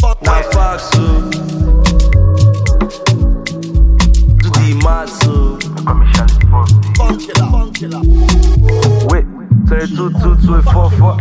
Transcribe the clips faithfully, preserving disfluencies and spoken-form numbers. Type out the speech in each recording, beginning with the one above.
Now fuck so. Do the mad so. Wait, twenty-two, two, two, four, four.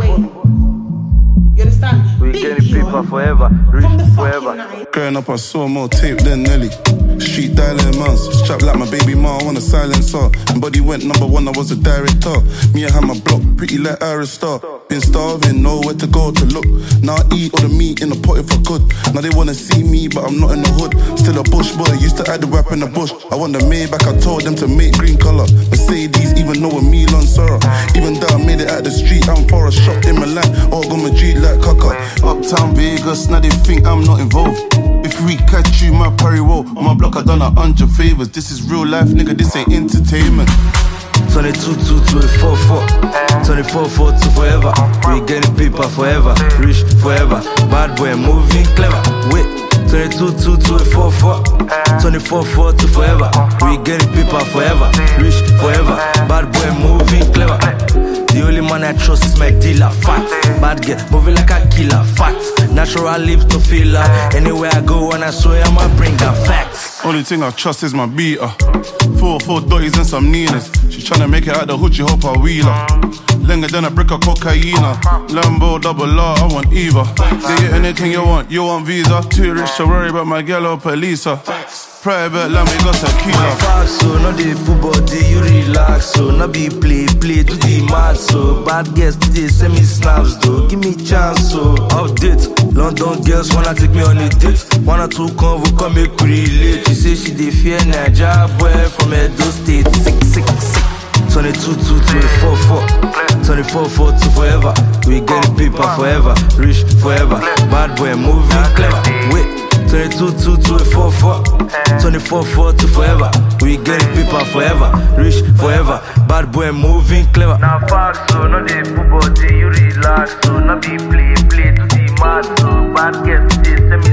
You understand? We getting paper forever, rich forever. Growing up, I saw more tape than Nelly. Street dialing months, strapped like my baby mom on a silencer. And body went number one, I was a director. Me, I had my block, pretty like Iris Star. Been starving, nowhere to go to look. Now I eat all the meat in the pot if I could. Now they wanna see me, but I'm not in the hood. Still a bush boy, used to add the rap in the bush. I want the Maybach, I told them to make green color. Mercedes, even though with Milan Sora. Even though I made it out the street, I'm for a shop in Milan. Or go Madrid like Kaka. Uptown Vegas, now they think I'm not involved. If we catch you, my parry roll. On my block, I done a hundred favors. This is real life, nigga, this ain't entertainment. twenty-two, two, twenty-four, four. twenty-four, four, two forever. We getting paper forever, rich forever. Bad boy moving clever. Wait, twenty-two, two, twenty-four, four. twenty-four, four, two forever. We getting paper forever, rich forever. Bad boy moving clever. The only man I trust is my dealer, fat. Bad girl, moving like a killer, fat. Natural lips to feel her. Anywhere I go, when I swear I'ma bring her facts. Only thing I trust is my beater. Four, four dotties and some Ninas. She tryna make it out the hood, she hope I wheeler. Longer than a brick of cocaine. Lambo, double R, I want either. They get anything you want, you want visa. Too rich to worry about my girl or police. Private lamb, we got tequila. Fuck so, no dey put body, you relax so. No be play, play, do the mad so. Bad girls today, send me snaps though. Give me chance so. Update, London girls wanna take me on a date. One or two convo, come make we relate. She say she dey fear Naija boy from Edo State. Sick, sick, sick. twenty-two, two, twenty-four, four. twenty-four, four, two forever. We getting paper forever, rich forever. Bad boy moving clever. Wait, twenty-two, two, twenty-four, four. twenty-four, four, two forever. We getting paper forever, rich forever. Bad boy moving clever. Now fuck so, no dey put body, you relax so. No be play, play to the mad so. Bad girls, they send me